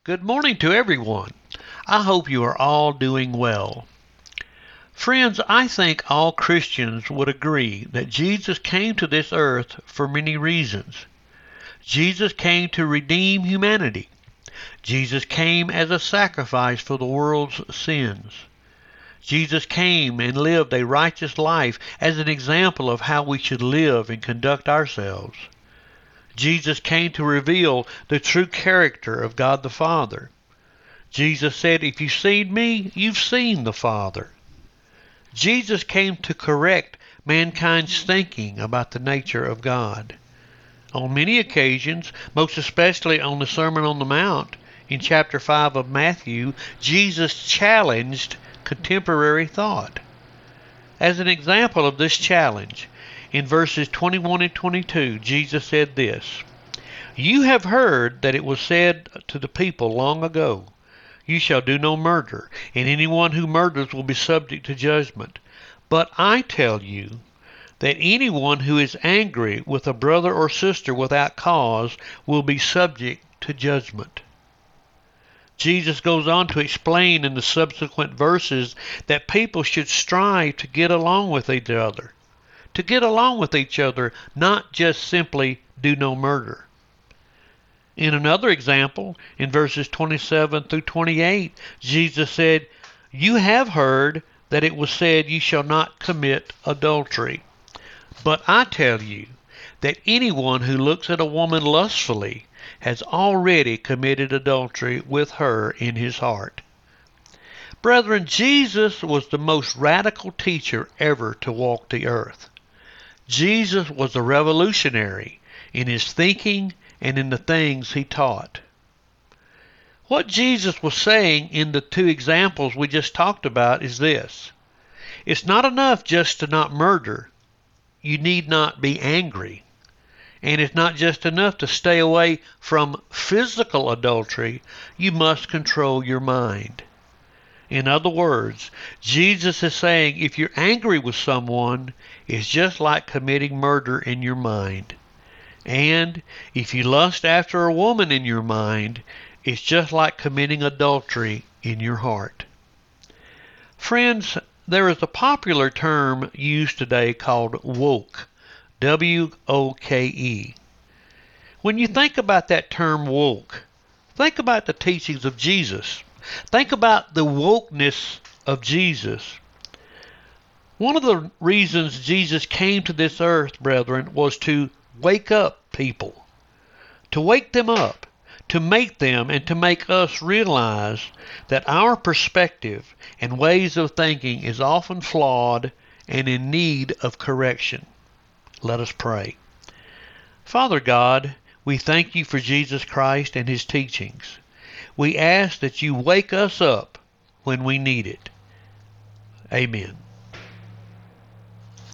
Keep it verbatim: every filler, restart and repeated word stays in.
Good morning to everyone. I hope you are all doing well. Friends, I think all Christians would agree that Jesus came to this earth for many reasons. Jesus came to redeem humanity. Jesus came as a sacrifice for the world's sins. Jesus came and lived a righteous life as an example of how we should live and conduct ourselves. Jesus came to reveal the true character of God the Father. Jesus said, "If you've seen me, you've seen the Father." Jesus came to correct mankind's thinking about the nature of God. On many occasions, most especially on the Sermon on the Mount, in chapter five of Matthew, Jesus challenged contemporary thought. As an example of this challenge, in verses twenty-one and twenty-two, Jesus said this, "You have heard that it was said to the people long ago, 'You shall do no murder, and anyone who murders will be subject to judgment.' But I tell you that anyone who is angry with a brother or sister without cause will be subject to judgment." Jesus goes on to explain in the subsequent verses that people should strive to get along with each other. To get along with each other, not just simply do no murder. In another example, in verses twenty-seven through twenty-eight, Jesus said, "You have heard that it was said, 'You shall not commit adultery.' But I tell you that anyone who looks at a woman lustfully has already committed adultery with her in his heart." Brethren, Jesus was the most radical teacher ever to walk the earth. Jesus was a revolutionary in his thinking and in the things he taught. What Jesus was saying in the two examples we just talked about is this: it's not enough just to not murder. You need not be angry. And it's not just enough to stay away from physical adultery. You must control your mind. In other words, Jesus is saying if you're angry with someone, it's just like committing murder in your mind. And if you lust after a woman in your mind, it's just like committing adultery in your heart. Friends, there is a popular term used today called woke. W O K E. When you think about that term woke, think about the teachings of Jesus. Think about the wokeness of Jesus. One of the reasons Jesus came to this earth, brethren, was to wake up people. To wake them up. To make them and to make us realize that our perspective and ways of thinking is often flawed and in need of correction. Let us pray. Father God, we thank you for Jesus Christ and his teachings. We ask that you wake us up when we need it. Amen.